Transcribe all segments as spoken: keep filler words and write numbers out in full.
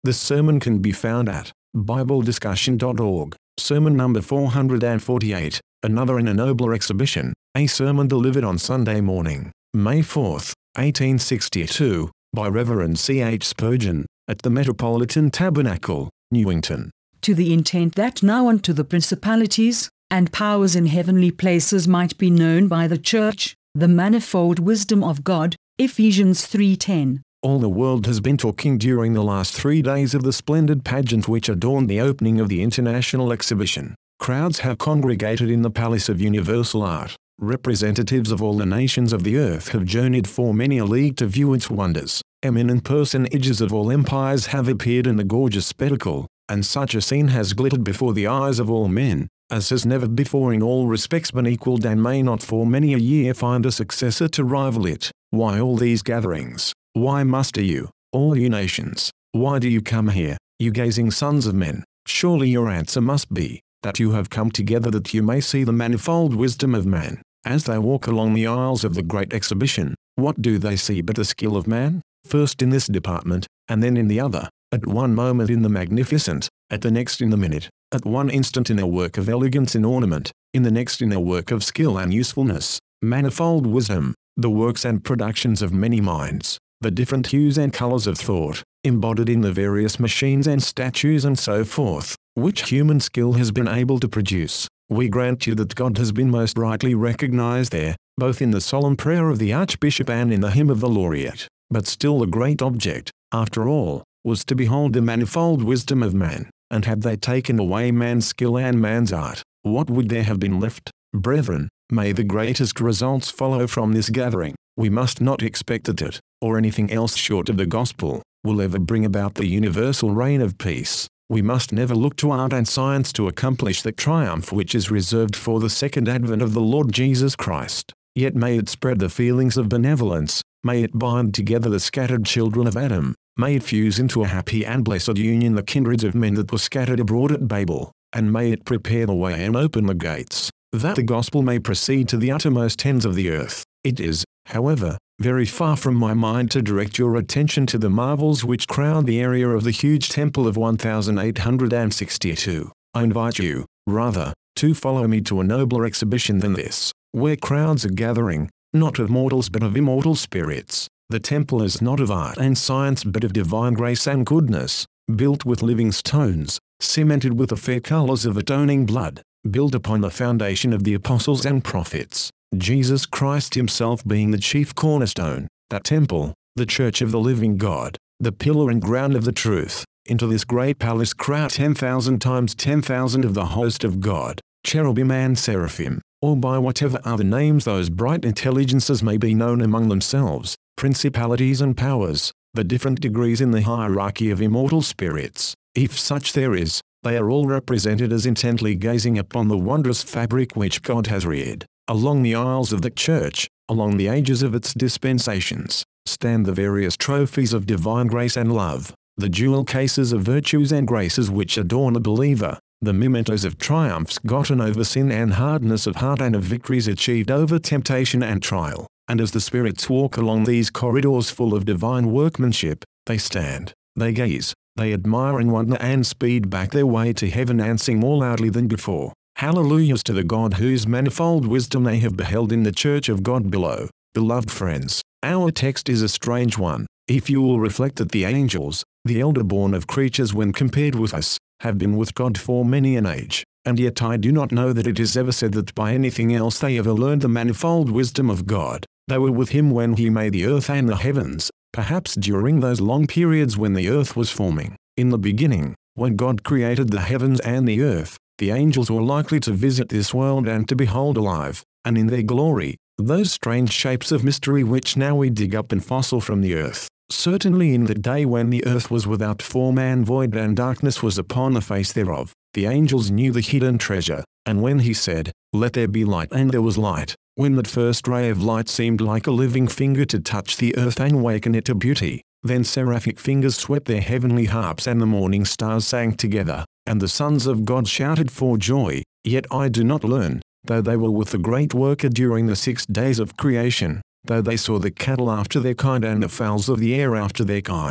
The sermon can be found at bible discussion dot org, sermon number four hundred forty-eight, Another in a Nobler Exhibition, a sermon delivered on Sunday morning, May fourth, eighteen sixty-two, by Reverend C H Spurgeon, at the Metropolitan Tabernacle, Newington. To the intent that now unto the principalities and powers in heavenly places might be known by the church the manifold wisdom of God, Ephesians three ten. All the world has been talking during the last three days of the splendid pageant which adorned the opening of the International Exhibition. Crowds have congregated in the Palace of Universal Art. Representatives of all the nations of the earth have journeyed for many a league to view its wonders. Eminent personages of all empires have appeared in the gorgeous spectacle, and such a scene has glittered before the eyes of all men, as has never before in all respects been equalled and may not for many a year find a successor to rival it. Why all these gatherings? Why muster you, all you nations? Why do you come here, you gazing sons of men? Surely your answer must be, that you have come together that you may see the manifold wisdom of man. As they walk along the aisles of the great exhibition, what do they see but the skill of man? First in this department, and then in the other, at one moment in the magnificent, at the next in the minute, at one instant in a work of elegance and ornament, in the next in a work of skill and usefulness. Manifold wisdom, the works and productions of many minds, the different hues and colors of thought, embodied in the various machines and statues and so forth, which human skill has been able to produce. We grant you that God has been most rightly recognized there, both in the solemn prayer of the Archbishop and in the hymn of the Laureate. But still the great object, after all, was to behold the manifold wisdom of man. And had they taken away man's skill and man's art, what would there have been left? Brethren, may the greatest results follow from this gathering. We must not expect that it, or anything else short of the gospel, will ever bring about the universal reign of peace. We must never look to art and science to accomplish the triumph which is reserved for the second advent of the Lord Jesus Christ. Yet may it spread the feelings of benevolence, may it bind together the scattered children of Adam, may it fuse into a happy and blessed union the kindreds of men that were scattered abroad at Babel, and may it prepare the way and open the gates, that the gospel may proceed to the uttermost ends of the earth. It is, however, very far from my mind to direct your attention to the marvels which crown the area of the huge temple of one thousand eight hundred sixty-two. I invite you, rather, to follow me to a nobler exhibition than this, where crowds are gathering, not of mortals but of immortal spirits. The temple is not of art and science but of divine grace and goodness, built with living stones, cemented with the fair colors of atoning blood, built upon the foundation of the apostles and prophets, Jesus Christ himself being the chief cornerstone. That temple, the church of the living God, the pillar and ground of the truth. Into this great palace crowd ten thousand times ten thousand of the host of God, cherubim and seraphim, or by whatever other names those bright intelligences may be known among themselves, principalities and powers, the different degrees in the hierarchy of immortal spirits, if such there is, they are all represented as intently gazing upon the wondrous fabric which God has reared. Along the aisles of the church, along the ages of its dispensations, stand the various trophies of divine grace and love, the jewel cases of virtues and graces which adorn the believer, the mementos of triumphs gotten over sin and hardness of heart and of victories achieved over temptation and trial. And as the spirits walk along these corridors full of divine workmanship, they stand, they gaze, they admire and wonder and speed back their way to heaven and sing more loudly than before. Hallelujahs to the God whose manifold wisdom they have beheld in the church of God below. Beloved friends, our text is a strange one, if you will reflect that the angels, the elder born of creatures when compared with us, have been with God for many an age, and yet I do not know that it is ever said that by anything else they ever learned the manifold wisdom of God. They were with him when he made the earth and the heavens, perhaps during those long periods when the earth was forming. In the beginning, when God created the heavens and the earth, the angels were likely to visit this world and to behold alive, and in their glory, those strange shapes of mystery which now we dig up and fossil from the earth. Certainly in the day when the earth was without form and void and darkness was upon the face thereof, the angels knew the hidden treasure, and when he said, "Let there be light," and there was light, when that first ray of light seemed like a living finger to touch the earth and waken it to beauty, then seraphic fingers swept their heavenly harps and the morning stars sang together, and the sons of God shouted for joy. Yet I do not learn, though they were with the great worker during the six days of creation, though they saw the cattle after their kind and the fowls of the air after their kind,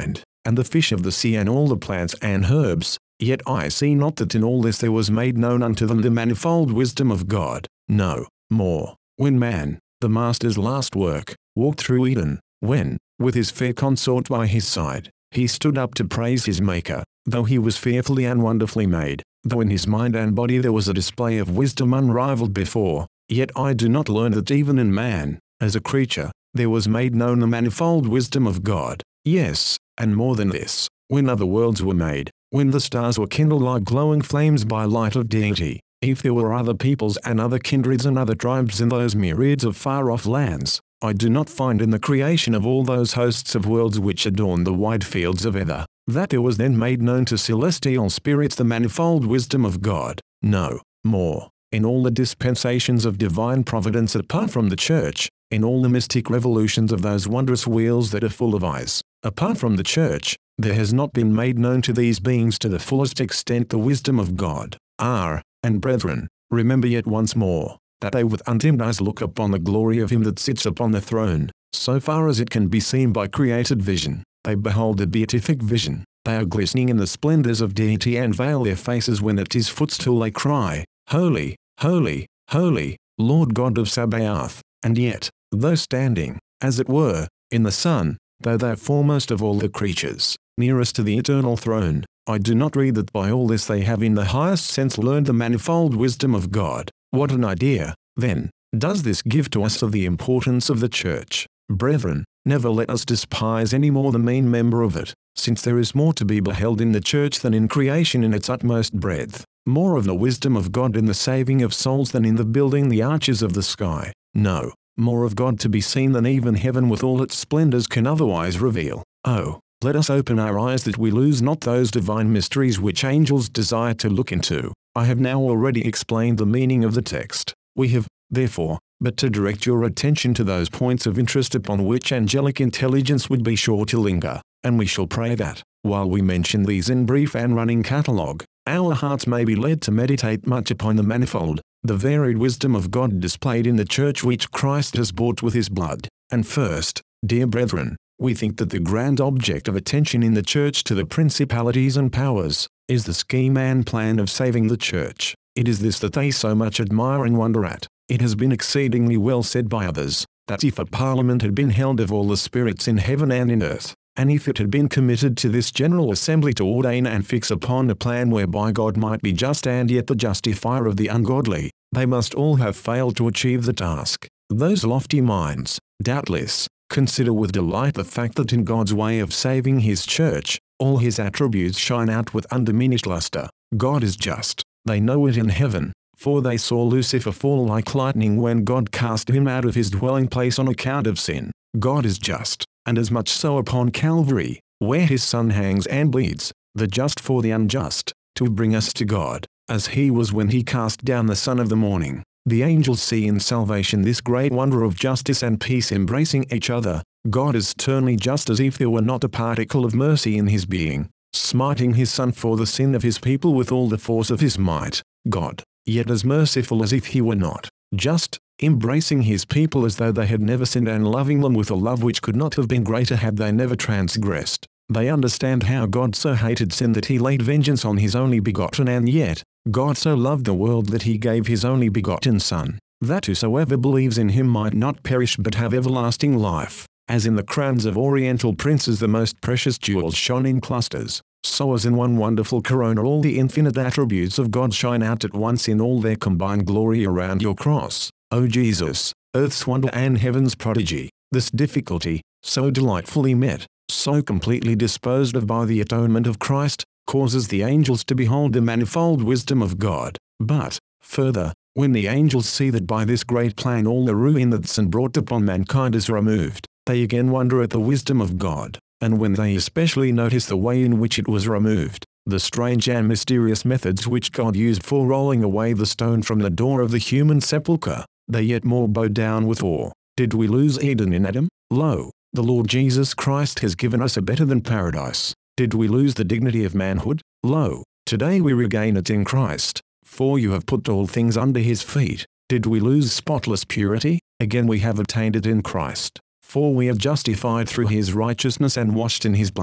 and the fish of the sea and all the plants and herbs, yet I see not that in all this there was made known unto them the manifold wisdom of God. No, more, when man, the Master's last work, walked through Eden, when, with his fair consort by his side, he stood up to praise his Maker, though he was fearfully and wonderfully made, though in his mind and body there was a display of wisdom unrivaled before, yet I do not learn that even in man, as a creature, there was made known the manifold wisdom of God. Yes, and more than this, when other worlds were made, when the stars were kindled like glowing flames by light of deity, if there were other peoples and other kindreds and other tribes in those myriads of far-off lands, I do not find in the creation of all those hosts of worlds which adorn the wide fields of ether, that there was then made known to celestial spirits the manifold wisdom of God. No, more, in all the dispensations of divine providence apart from the church, in all the mystic revolutions of those wondrous wheels that are full of eyes, apart from the church, there has not been made known to these beings to the fullest extent the wisdom of God. Ah, and brethren, remember yet once more, that they with undimmed eyes look upon the glory of him that sits upon the throne, so far as it can be seen by created vision. They behold the beatific vision, they are glistening in the splendors of deity and veil their faces when at his footstool they cry, Holy, holy, holy, Lord God of Sabaoth. And yet, though standing, as it were, in the sun, though they are foremost of all the creatures, nearest to the eternal throne, I do not read that by all this they have in the highest sense learned the manifold wisdom of God. What an idea, then, does this give to us of the importance of the church. Brethren, never let us despise any more the mean member of it, since there is more to be beheld in the church than in creation in its utmost breadth, more of the wisdom of God in the saving of souls than in the building the arches of the sky. No, more of God to be seen than even heaven with all its splendors can otherwise reveal. Oh, let us open our eyes that we lose not those divine mysteries which angels desire to look into. I have now already explained the meaning of the text. We have, therefore, but to direct your attention to those points of interest upon which angelic intelligence would be sure to linger, and we shall pray that, while we mention these in brief and running catalogue, our hearts may be led to meditate much upon the manifold, the varied wisdom of God displayed in the church which Christ has bought with his blood. And first, dear brethren, we think that the grand object of attention in the church to the principalities and powers, is the scheme and plan of saving the church. It is this that they so much admire and wonder at. It has been exceedingly well said by others, that if a parliament had been held of all the spirits in heaven and in earth, and if it had been committed to this general assembly to ordain and fix upon a plan whereby God might be just and yet the justifier of the ungodly, they must all have failed to achieve the task. Those lofty minds, doubtless, consider with delight the fact that in God's way of saving his church, all his attributes shine out with undiminished luster. God is just. They know it in heaven, for they saw Lucifer fall like lightning when God cast him out of his dwelling place on account of sin. God is just, and as much so upon Calvary, where his Son hangs and bleeds, the just for the unjust, to bring us to God, as he was when he cast down the Son of the morning. The angels see in salvation this great wonder of justice and peace embracing each other. God is sternly just as if there were not a particle of mercy in his being, smiting his Son for the sin of his people with all the force of his might. God, yet as merciful as if he were not just, embracing his people as though they had never sinned and loving them with a love which could not have been greater had they never transgressed. They understand how God so hated sin that he laid vengeance on his only begotten, and yet, God so loved the world that he gave his only begotten Son, that whosoever believes in him might not perish but have everlasting life. As in the crowns of oriental princes the most precious jewels shone in clusters, so as in one wonderful corona all the infinite attributes of God shine out at once in all their combined glory around your cross, O Jesus, earth's wonder and heaven's prodigy. This difficulty, so delightfully met, so completely disposed of by the atonement of Christ, causes the angels to behold the manifold wisdom of God. But, further, when the angels see that by this great plan all the ruin that sin brought upon mankind is removed, they again wonder at the wisdom of God, and when they especially notice the way in which it was removed, the strange and mysterious methods which God used for rolling away the stone from the door of the human sepulchre, they yet more bow down with awe. Did we lose Eden in Adam? Lo, the Lord Jesus Christ has given us a better than paradise. Did we lose the dignity of manhood? Lo, today we regain it in Christ, for you have put all things under his feet. Did we lose spotless purity? Again we have obtained it in Christ, for we are justified through his righteousness and washed in his blood.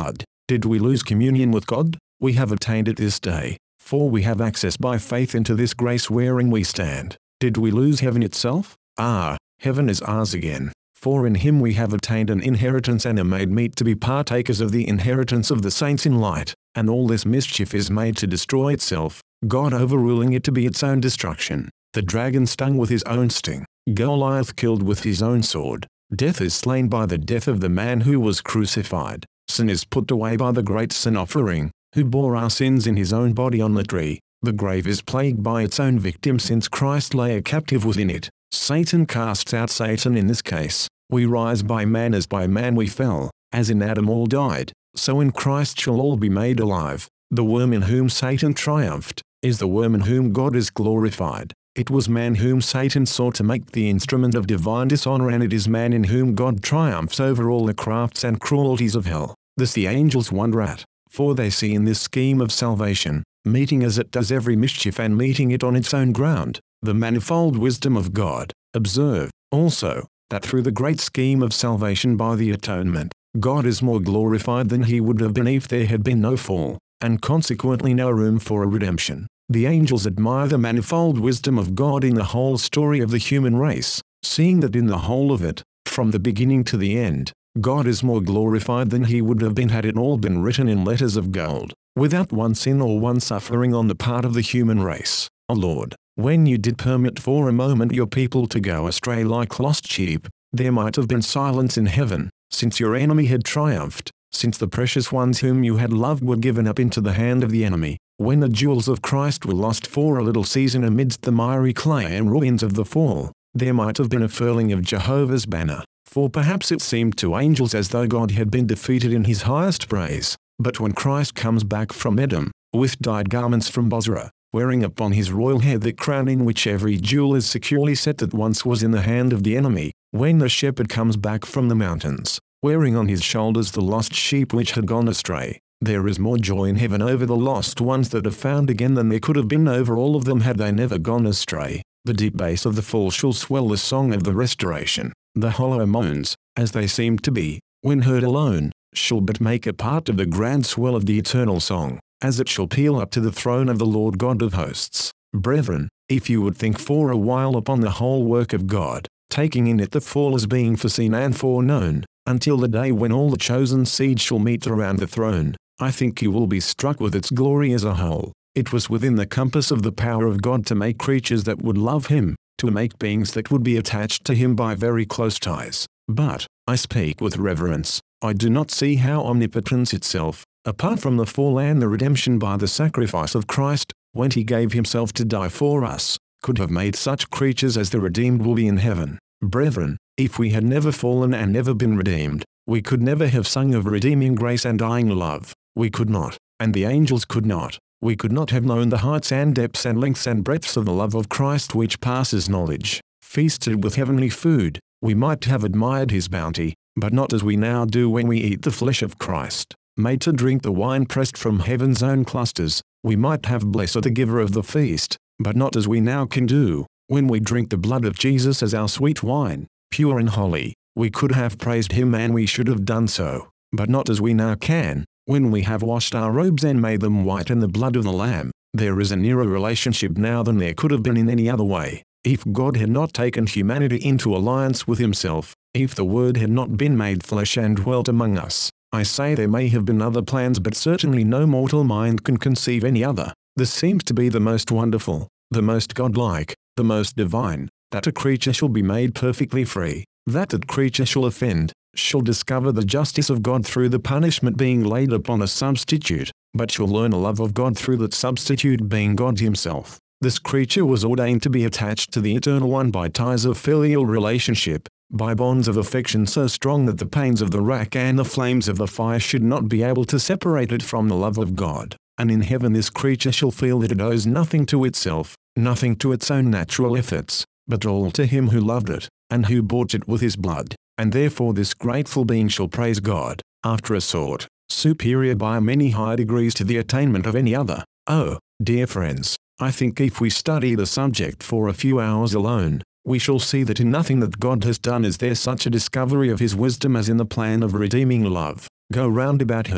Did we lose communion with God? We have attained it this day, for we have access by faith into this grace wherein we stand. Did we lose heaven itself? Ah, heaven is ours again, for in him we have attained an inheritance and are made meet to be partakers of the inheritance of the saints in light, and all this mischief is made to destroy itself, God overruling it to be its own destruction. The dragon stung with his own sting, Goliath killed with his own sword, death is slain by the death of the man who was crucified, sin is put away by the great sin offering, who bore our sins in his own body on the tree. The grave is plagued by its own victim since Christ lay a captive within it. Satan casts out Satan in this case. We rise by man as by man we fell, as in Adam all died, so in Christ shall all be made alive. The worm in whom Satan triumphed, is the worm in whom God is glorified. It was man whom Satan sought to make the instrument of divine dishonor, and it is man in whom God triumphs over all the crafts and cruelties of hell. This the angels wonder at, for they see in this scheme of salvation, meeting as it does every mischief and meeting it on its own ground, the manifold wisdom of God. Observe, also, that through the great scheme of salvation by the atonement, God is more glorified than he would have been if there had been no fall, and consequently no room for a redemption. The angels admire the manifold wisdom of God in the whole story of the human race, seeing that in the whole of it, from the beginning to the end, God is more glorified than he would have been had it all been written in letters of gold, without one sin or one suffering on the part of the human race. O Lord, when you did permit for a moment your people to go astray like lost sheep, there might have been silence in heaven, since your enemy had triumphed, since the precious ones whom you had loved were given up into the hand of the enemy. When the jewels of Christ were lost for a little season amidst the miry clay and ruins of the fall, there might have been a furling of Jehovah's banner, for perhaps it seemed to angels as though God had been defeated in his highest praise. But when Christ comes back from Edom, with dyed garments from Bozrah, wearing upon his royal head the crown in which every jewel is securely set that once was in the hand of the enemy, when the shepherd comes back from the mountains, wearing on his shoulders the lost sheep which had gone astray, there is more joy in heaven over the lost ones that are found again than there could have been over all of them had they never gone astray. The deep bass of the fall shall swell the song of the restoration. The hollow moans, as they seem to be, when heard alone, shall but make a part of the grand swell of the eternal song, as it shall peal up to the throne of the Lord God of hosts. Brethren, if you would think for a while upon the whole work of God, taking in it the fall as being foreseen and foreknown, until the day when all the chosen seed shall meet around the throne, I think you will be struck with its glory as a whole. It was within the compass of the power of God to make creatures that would love him, to make beings that would be attached to him by very close ties. But, I speak with reverence, I do not see how omnipotence itself, apart from the fall and the redemption by the sacrifice of Christ, when he gave himself to die for us, could have made such creatures as the redeemed will be in heaven. Brethren, if we had never fallen and never been redeemed, we could never have sung of redeeming grace and dying love. We could not, and the angels could not. We could not have known the heights and depths and lengths and breadths of the love of Christ which passes knowledge. Feasted with heavenly food, we might have admired his bounty, but not as we now do when we eat the flesh of Christ. Made to drink the wine pressed from heaven's own clusters, we might have blessed the giver of the feast, but not as we now can do, when we drink the blood of Jesus as our sweet wine, pure and holy. We could have praised him and we should have done so, but not as we now can, when we have washed our robes and made them white in the blood of the Lamb. There is a nearer relationship now than there could have been in any other way. If God had not taken humanity into alliance with himself, if the Word had not been made flesh and dwelt among us, I say there may have been other plans, but certainly no mortal mind can conceive any other. This seems to be the most wonderful, the most godlike, the most divine, that a creature shall be made perfectly free, that that creature shall offend, shall discover the justice of God through the punishment being laid upon a substitute, but shall learn a love of God through that substitute being God himself. This creature was ordained to be attached to the Eternal One by ties of filial relationship, by bonds of affection so strong that the pains of the rack and the flames of the fire should not be able to separate it from the love of God. And in heaven this creature shall feel that it owes nothing to itself, nothing to its own natural efforts, but all to him who loved it, and who bought it with his blood. And therefore this grateful being shall praise God, after a sort, superior by many high degrees to the attainment of any other. Oh, dear friends, I think if we study the subject for a few hours alone, we shall see that in nothing that God has done is there such a discovery of his wisdom as in the plan of redeeming love. Go round about her,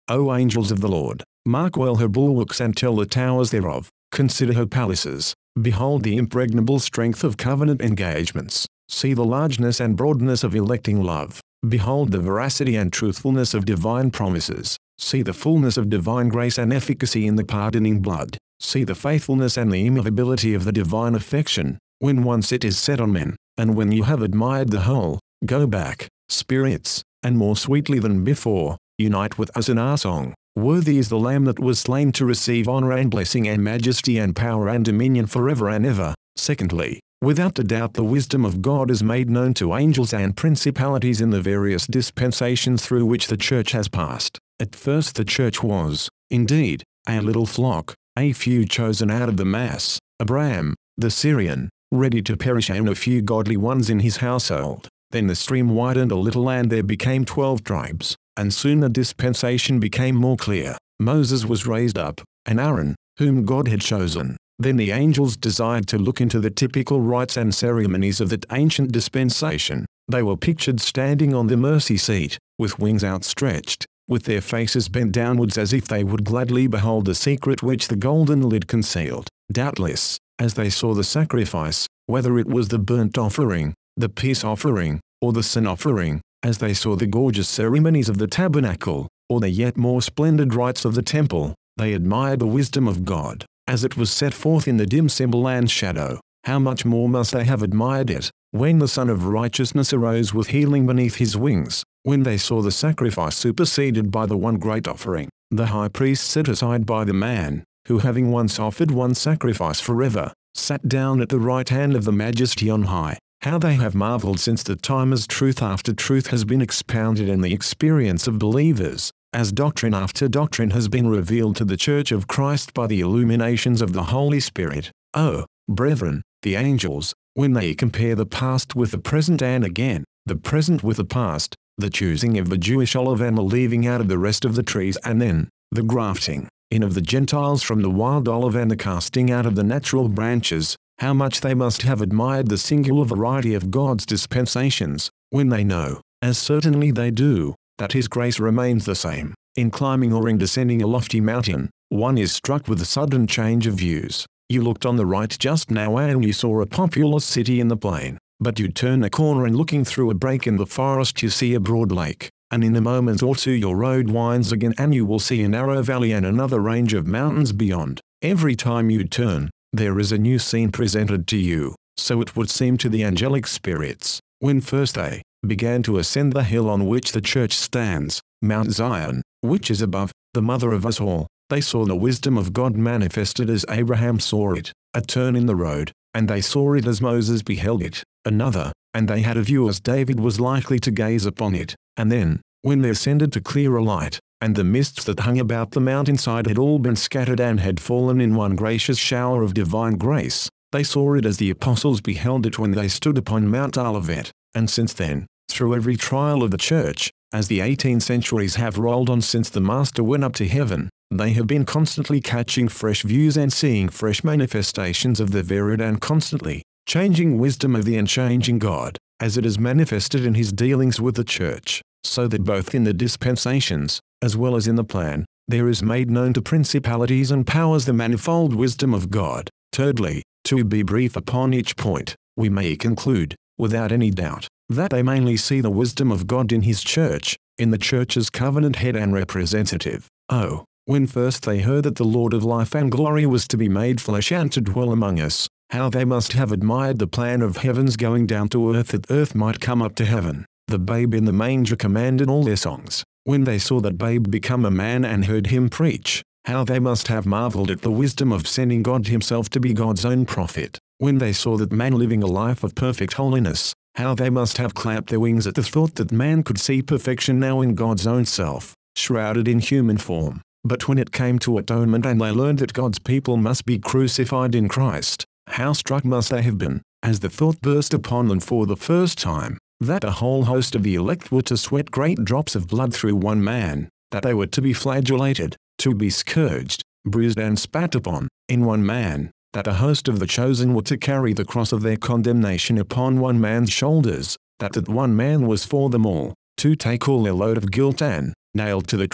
O angels of the Lord, mark well her bulwarks and tell the towers thereof, consider her palaces, behold the impregnable strength of covenant engagements, see the largeness and broadness of electing love, behold the veracity and truthfulness of divine promises, see the fullness of divine grace and efficacy in the pardoning blood, see the faithfulness and the immovability of the divine affection, when once it is set on men, and when you have admired the whole, go back, spirits, and more sweetly than before, unite with us in our song. Worthy is the Lamb that was slain to receive honor and blessing and majesty and power and dominion forever and ever. Secondly, without a doubt the wisdom of God is made known to angels and principalities in the various dispensations through which the church has passed. At first the church was, indeed, a little flock, a few chosen out of the mass, Abraham, the Syrian, ready to perish, and a few godly ones in his household. Then the stream widened a little and there became twelve tribes, and soon the dispensation became more clear. Moses was raised up, and Aaron, whom God had chosen. Then the angels desired to look into the typical rites and ceremonies of that ancient dispensation. They were pictured standing on the mercy seat, with wings outstretched, with their faces bent downwards as if they would gladly behold the secret which the golden lid concealed. Doubtless, as they saw the sacrifice, whether it was the burnt offering, the peace offering, or the sin offering, as they saw the gorgeous ceremonies of the tabernacle, or the yet more splendid rites of the temple, they admired the wisdom of God, as it was set forth in the dim symbol and shadow. How much more must they have admired it, when the Son of Righteousness arose with healing beneath his wings, when they saw the sacrifice superseded by the one great offering, the high priest set aside by the man, who having once offered one sacrifice forever, sat down at the right hand of the Majesty on high. How they have marveled since the time as truth after truth has been expounded in the experience of believers, as doctrine after doctrine has been revealed to the Church of Christ by the illuminations of the Holy Spirit. Oh, brethren, the angels, when they compare the past with the present and again, the present with the past, the choosing of the Jewish olive and the leaving out of the rest of the trees, and then, the grafting in of the Gentiles from the wild olive and the casting out of the natural branches, how much they must have admired the singular variety of God's dispensations, when they know, as certainly they do, that His grace remains the same. In climbing or in descending a lofty mountain, one is struck with a sudden change of views. You looked on the right just now and you saw a populous city in the plain, but you turn a corner and looking through a break in the forest you see a broad lake, and in a moment or two your road winds again and you will see a narrow valley and another range of mountains beyond. Every time you turn, there is a new scene presented to you. So it would seem to the angelic spirits, when first they began to ascend the hill on which the church stands, Mount Zion, which is above, the mother of us all. They saw the wisdom of God manifested as Abraham saw it, a turn in the road, and they saw it as Moses beheld it, another, and they had a view as David was likely to gaze upon it. And then, when they ascended to clearer light, and the mists that hung about the mountainside had all been scattered and had fallen in one gracious shower of divine grace, they saw it as the apostles beheld it when they stood upon Mount Olivet. And since then, through every trial of the church, as the eighteen centuries have rolled on since the Master went up to heaven, they have been constantly catching fresh views and seeing fresh manifestations of the varied and constantly changing wisdom of the unchanging God, as it is manifested in His dealings with the church, so that both in the dispensations, as well as in the plan, there is made known to principalities and powers the manifold wisdom of God. Thirdly, to be brief upon each point, we may conclude, without any doubt, that they mainly see the wisdom of God in His church, in the church's covenant head and representative. Oh, when first they heard that the Lord of life and glory was to be made flesh and to dwell among us, how they must have admired the plan of heaven's going down to earth that earth might come up to heaven. The babe in the manger commanded all their songs. When they saw that babe become a man and heard Him preach, how they must have marveled at the wisdom of sending God Himself to be God's own prophet. When they saw that man living a life of perfect holiness, how they must have clapped their wings at the thought that man could see perfection now in God's own self, shrouded in human form. But when it came to atonement and they learned that God's people must be crucified in Christ, how struck must they have been, as the thought burst upon them for the first time, that a whole host of the elect were to sweat great drops of blood through one man, that they were to be flagellated, to be scourged, bruised and spat upon, in one man, that a host of the chosen were to carry the cross of their condemnation upon one man's shoulders, that that one man was for them all, to take all their load of guilt and, nailed to the tree,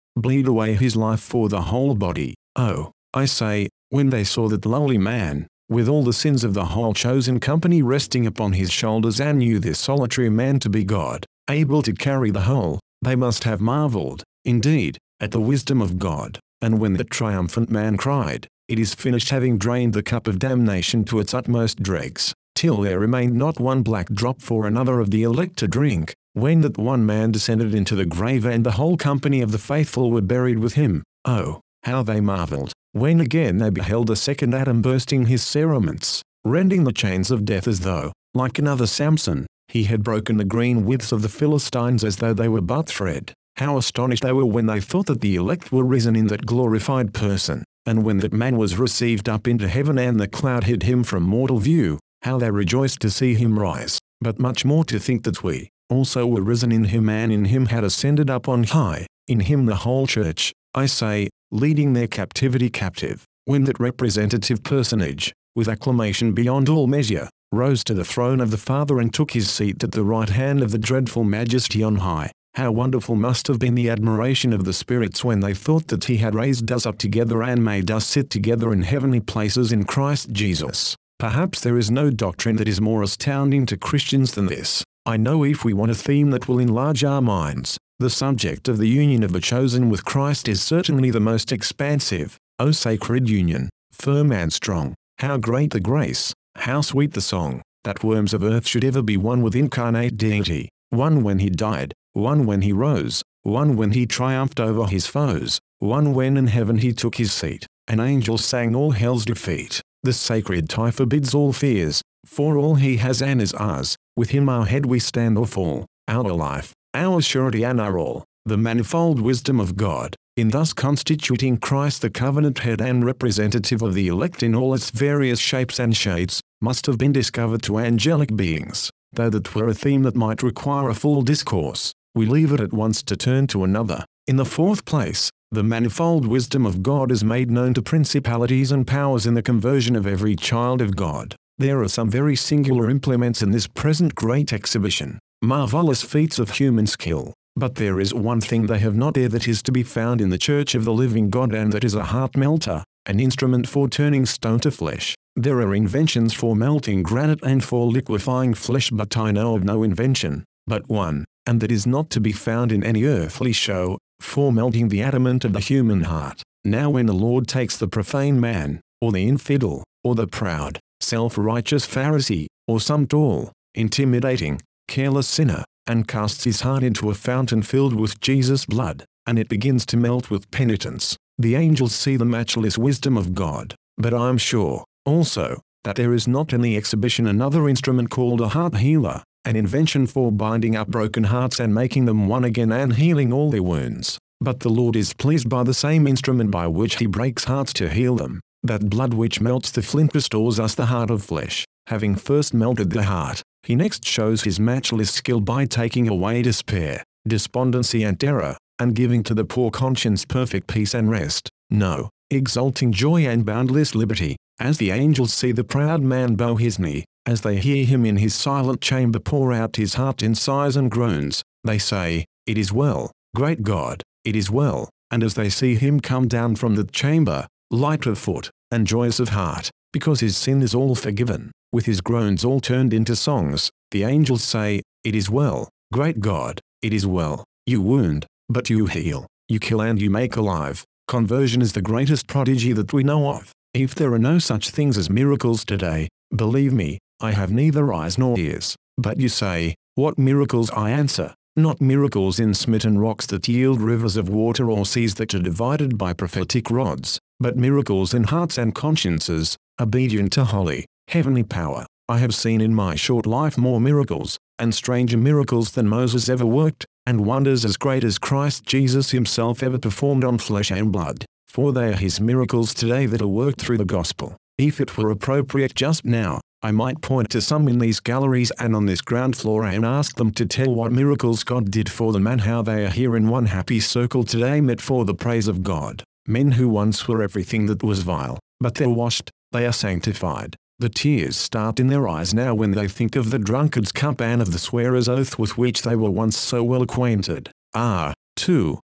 bleed away his life for the whole body. Oh, I say, when they saw that lowly man, with all the sins of the whole chosen company resting upon his shoulders, and knew this solitary man to be God, able to carry the whole, they must have marveled, indeed, at the wisdom of God. And when the triumphant man cried, "It is finished," having drained the cup of damnation to its utmost dregs, till there remained not one black drop for another of the elect to drink, when that one man descended into the grave and the whole company of the faithful were buried with him, oh, how they marveled, when again they beheld the second Adam bursting his cerements, rending the chains of death as though, like another Samson, he had broken the green withs of the Philistines as though they were but thread. How astonished they were when they thought that the elect were risen in that glorified person, and when that man was received up into heaven and the cloud hid him from mortal view, how they rejoiced to see him rise, but much more to think that we also were risen in him, and in him had ascended up on high, in him the whole church, I say, leading their captivity captive, when that representative personage, with acclamation beyond all measure, rose to the throne of the Father and took his seat at the right hand of the dreadful Majesty on high. How wonderful must have been the admiration of the spirits when they thought that he had raised us up together and made us sit together in heavenly places in Christ Jesus. Perhaps there is no doctrine that is more astounding to Christians than this. I know if we want a theme that will enlarge our minds, the subject of the union of the chosen with Christ is certainly the most expansive. O sacred union, firm and strong, how great the grace, how sweet the song, that worms of earth should ever be one with incarnate deity, one when he died, one when he rose, one when he triumphed over his foes, one when in heaven he took his seat, and angels sang all hell's defeat. The sacred tie forbids all fears, for all he has and is ours, with him our head we stand or fall, our life, our surety and our all. The manifold wisdom of God, in thus constituting Christ the covenant head and representative of the elect in all its various shapes and shades, must have been discovered to angelic beings. Though that were a theme that might require a full discourse, we leave it at once to turn to another. In the fourth place, the manifold wisdom of God is made known to principalities and powers in the conversion of every child of God. There are some very singular implements in this present great exhibition, marvelous feats of human skill. But there is one thing they have not there that is to be found in the church of the living God, and that is a heart melter, an instrument for turning stone to flesh. There are inventions for melting granite and for liquefying flesh, but I know of no invention, but one, and that is not to be found in any earthly show, for melting the adamant of the human heart. Now when the Lord takes the profane man, or the infidel, or the proud, self-righteous Pharisee, or some tall, intimidating, careless sinner, and casts his heart into a fountain filled with Jesus' blood, and it begins to melt with penitence, the angels see the matchless wisdom of God. But I am sure, also, that there is not in the exhibition another instrument called a heart healer, an invention for binding up broken hearts and making them one again and healing all their wounds. But the Lord is pleased by the same instrument by which he breaks hearts to heal them. That blood which melts the flint restores us the heart of flesh. Having first melted the heart, he next shows his matchless skill by taking away despair, despondency and terror, and giving to the poor conscience perfect peace and rest. No, exulting joy and boundless liberty, as the angels see the proud man bow his knee, as they hear him in his silent chamber pour out his heart in sighs and groans, they say, "It is well, great God, it is well," and as they see him come down from the chamber, light of foot, and joyous of heart, because his sin is all forgiven, with his groans all turned into songs, the angels say, "It is well, great God, it is well, you wound, but you heal, you kill and you make alive." Conversion is the greatest prodigy that we know of. If there are no such things as miracles today, believe me, I have neither eyes nor ears. But you say, what miracles? I answer, not miracles in smitten rocks that yield rivers of water or seas that are divided by prophetic rods, but miracles in hearts and consciences, obedient to holy, heavenly power. I have seen in my short life more miracles, and stranger miracles than Moses ever worked, and wonders as great as Christ Jesus himself ever performed on flesh and blood, for they are his miracles today that are worked through the gospel. If it were appropriate just now, I might point to some in these galleries and on this ground floor and ask them to tell what miracles God did for them and how they are here in one happy circle today met for the praise of God. Men who once were everything that was vile, but they're washed, they are sanctified. The tears start in their eyes now when they think of the drunkard's cup and of the swearer's oath with which they were once so well acquainted. Ah, too,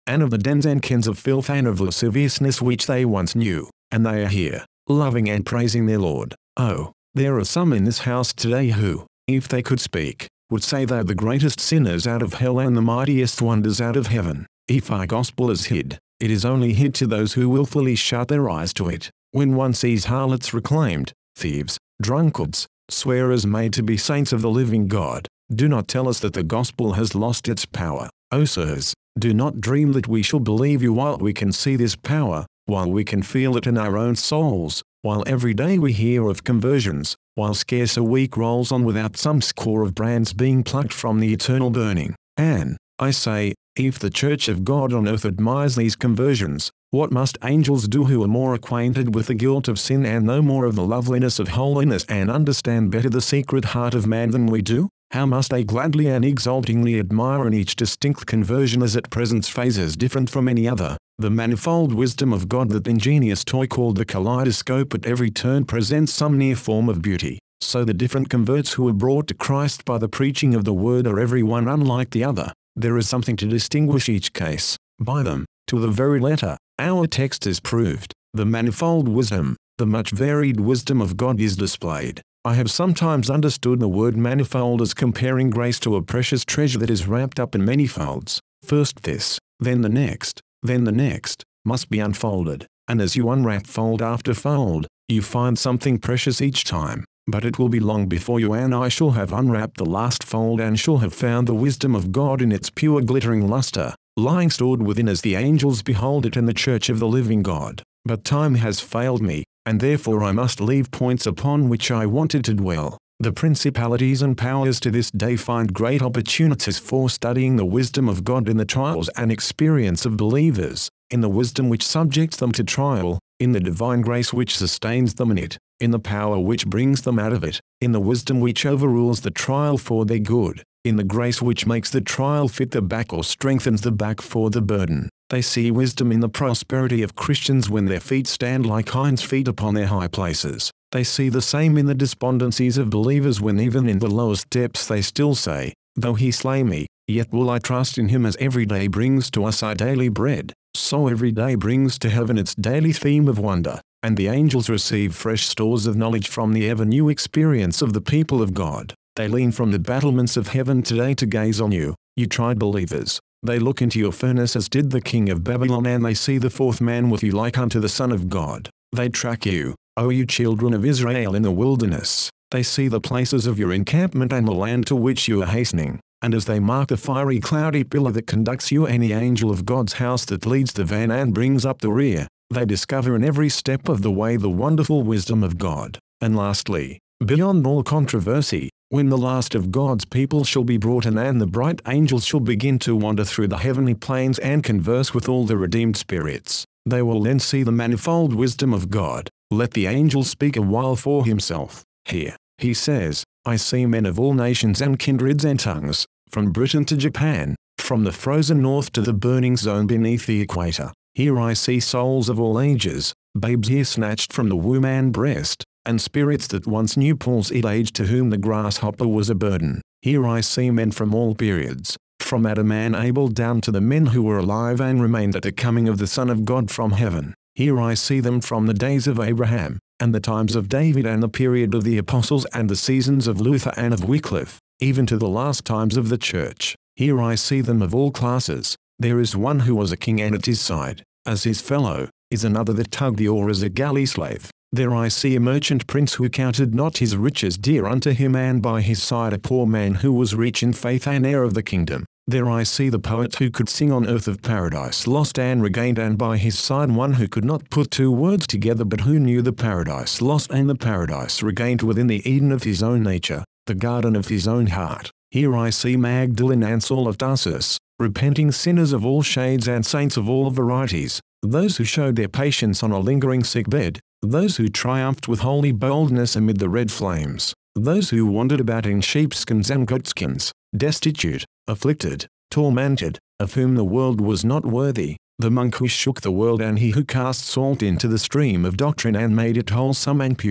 and of the dens and kens of filth and of lasciviousness which they once knew, and they are here, loving and praising their Lord. Oh, there are some in this house today who, if they could speak, would say they are the greatest sinners out of hell and the mightiest wonders out of heaven. If our gospel is hid, it is only hid to those who willfully shut their eyes to it. When one sees harlots reclaimed, thieves, drunkards, swearers made to be saints of the living God, do not tell us that the gospel has lost its power. O sirs, do not dream that we shall believe you while we can see this power, while we can feel it in our own souls, while every day we hear of conversions, while scarce a week rolls on without some score of brands being plucked from the eternal burning. And, I say, if the Church of God on earth admires these conversions, what must angels do who are more acquainted with the guilt of sin and know more of the loveliness of holiness and understand better the secret heart of man than we do? How must they gladly and exultingly admire in each distinct conversion as at present phases different from any other, the manifold wisdom of God that ingenious toy called the kaleidoscope at every turn presents some near form of beauty. So the different converts who are brought to Christ by the preaching of the word are every one unlike the other. There is something to distinguish each case. By them, to the very letter, our text is proved. The manifold wisdom, the much varied wisdom of God is displayed. I have sometimes understood the word manifold as comparing grace to a precious treasure that is wrapped up in many folds. First this, then the next, then the next, must be unfolded, and as you unwrap fold after fold, you find something precious each time. But it will be long before you and I shall have unwrapped the last fold and shall have found the wisdom of God in its pure glittering luster, lying stored within as the angels behold it in the church of the living God. But time has failed me, and therefore I must leave points upon which I wanted to dwell. The principalities and powers to this day find great opportunities for studying the wisdom of God in the trials and experience of believers, in the wisdom which subjects them to trial, in the divine grace which sustains them in it, in the power which brings them out of it, in the wisdom which overrules the trial for their good, in the grace which makes the trial fit the back or strengthens the back for the burden. They see wisdom in the prosperity of Christians when their feet stand like hinds' feet upon their high places. They see the same in the despondencies of believers when even in the lowest depths they still say, "Though he slay me, yet will I trust in him," as every day brings to us our daily bread. So every day brings to heaven its daily theme of wonder, and the angels receive fresh stores of knowledge from the ever-new experience of the people of God. They lean from the battlements of heaven today to gaze on you, you tried believers. They look into your furnace as did the king of Babylon, and they see the fourth man with you like unto the Son of God. They track you, O you children of Israel, in the wilderness. They see the places of your encampment and the land to which you are hastening. And as they mark the fiery cloudy pillar that conducts you and the angel of God's house that leads the van and brings up the rear, they discover in every step of the way the wonderful wisdom of God. And lastly, beyond all controversy, when the last of God's people shall be brought in and the bright angels shall begin to wander through the heavenly plains and converse with all the redeemed spirits, they will then see the manifold wisdom of God. Let the angel speak a while for himself. Here, he says, I see men of all nations and kindreds and tongues, from Britain to Japan, from the frozen north to the burning zone beneath the equator. Here I see souls of all ages, babes here snatched from the womb and breast, and spirits that once knew Paul's age to whom the grasshopper was a burden. Here I see men from all periods, from Adam and Abel down to the men who were alive and remained at the coming of the Son of God from heaven. Here I see them from the days of Abraham, and the times of David and the period of the apostles and the seasons of Luther and of Wycliffe, even to the last times of the church. Here I see them of all classes. There is one who was a king, and at his side, as his fellow, is another that tugged the oar as a galley slave. There I see a merchant prince who counted not his riches dear unto him, and by his side a poor man who was rich in faith and heir of the kingdom. There I see the poet who could sing on earth of paradise lost and regained, and by his side one who could not put two words together but who knew the paradise lost and the paradise regained within the Eden of his own nature, the garden of his own heart. Here I see Magdalene and Saul of Tarsus, repenting sinners of all shades and saints of all varieties, those who showed their patience on a lingering sick bed, those who triumphed with holy boldness amid the red flames, those who wandered about in sheepskins and goatskins, destitute, afflicted, tormented, of whom the world was not worthy, the monk who shook the world and he who cast salt into the stream of doctrine and made it wholesome and pure,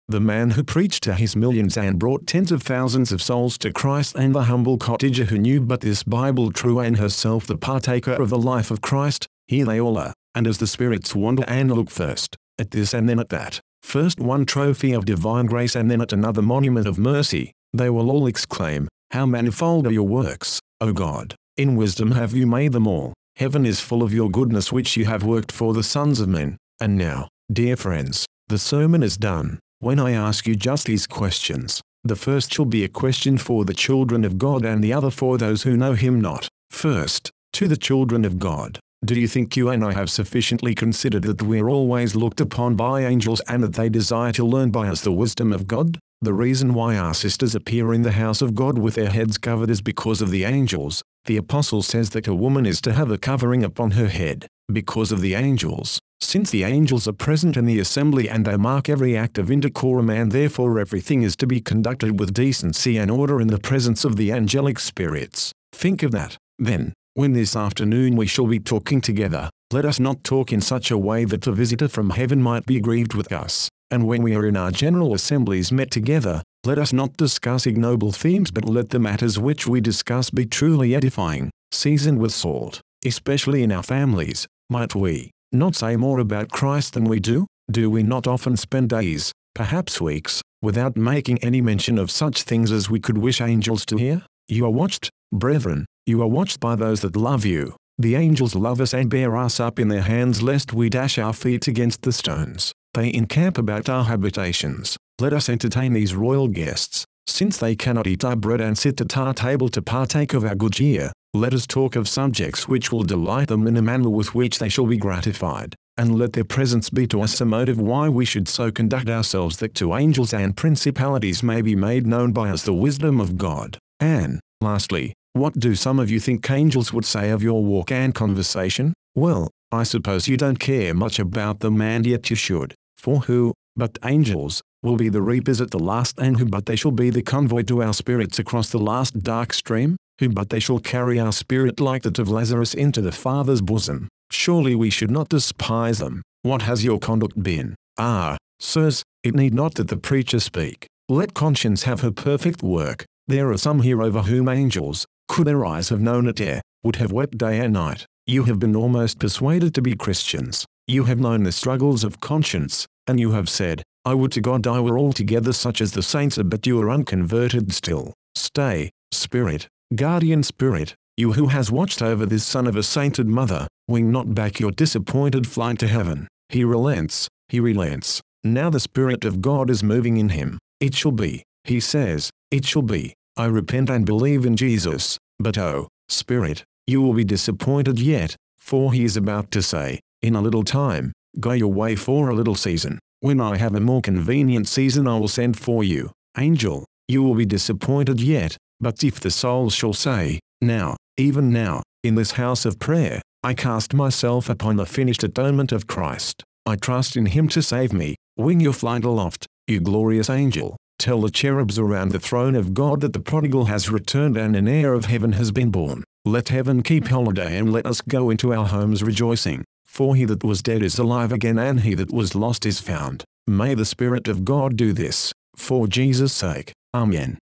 the man who preached to his millions and brought tens of thousands of souls to Christ, and the humble cottager who knew but this Bible true and herself the partaker of the life of Christ. Here they all are, and as the spirits wander and look first at this and then at that, first one trophy of divine grace and then at another monument of mercy, they will all exclaim, "How manifold are your works, O God! In wisdom have you made them all. Heaven is full of your goodness which you have worked for the sons of men." And now, dear friends, the sermon is done. When I ask you just these questions, the first shall be a question for the children of God and the other for those who know him not. First, to the children of God, do you think you and I have sufficiently considered that we are always looked upon by angels and that they desire to learn by us the wisdom of God? The reason why our sisters appear in the house of God with their heads covered is because of the angels. The apostle says that a woman is to have a covering upon her head, because of the angels. Since the angels are present in the assembly and they mark every act of indecorum and therefore everything is to be conducted with decency and order in the presence of the angelic spirits. Think of that. Then, when this afternoon we shall be talking together, let us not talk in such a way that a visitor from heaven might be grieved with us. And when we are in our general assemblies met together, let us not discuss ignoble themes but let the matters which we discuss be truly edifying, seasoned with salt. Especially in our families, might we not say more about Christ than we do? Do we not often spend days, perhaps weeks, without making any mention of such things as we could wish angels to hear? You are watched, brethren, you are watched by those that love you. The angels love us and bear us up in their hands lest we dash our feet against the stones. They encamp about our habitations. Let us entertain these royal guests. Since they cannot eat our bread and sit at our table to partake of our good cheer, let us talk of subjects which will delight them in a manner with which they shall be gratified, and let their presence be to us a motive why we should so conduct ourselves that to angels and principalities may be made known by us the wisdom of God. And, lastly, what do some of you think angels would say of your walk and conversation? Well, I suppose you don't care much about them and yet you should. For who, but angels, will be the reapers at the last, and who but they shall be the convoy to our spirits across the last dark stream? Who but they shall carry our spirit like that of Lazarus into the Father's bosom? Surely we should not despise them. What has your conduct been? Ah, sirs, it need not that the preacher speak. Let conscience have her perfect work. There are some here over whom angels, could their eyes have known it ere, would have wept day and night. You have been almost persuaded to be Christians. You have known the struggles of conscience, and you have said, "I would to God I were altogether such as the saints are," but you are unconverted still. Stay, Spirit, guardian Spirit, you who has watched over this son of a sainted mother, wing not back your disappointed flight to heaven. He relents, he relents. Now the Spirit of God is moving in him. It shall be, he says, it shall be. I repent and believe in Jesus. But oh, Spirit, you will be disappointed yet, for he is about to say, in a little time, go your way for a little season. When I have a more convenient season I will send for you. Angel, you will be disappointed yet, but if the souls shall say, now, even now, in this house of prayer, I cast myself upon the finished atonement of Christ, I trust in him to save me, wing your flight aloft, you glorious angel. Tell the cherubs around the throne of God that the prodigal has returned and an heir of heaven has been born. Let heaven keep holiday and let us go into our homes rejoicing. For he that was dead is alive again, and he that was lost is found. May the Spirit of God do this, for Jesus' sake. Amen.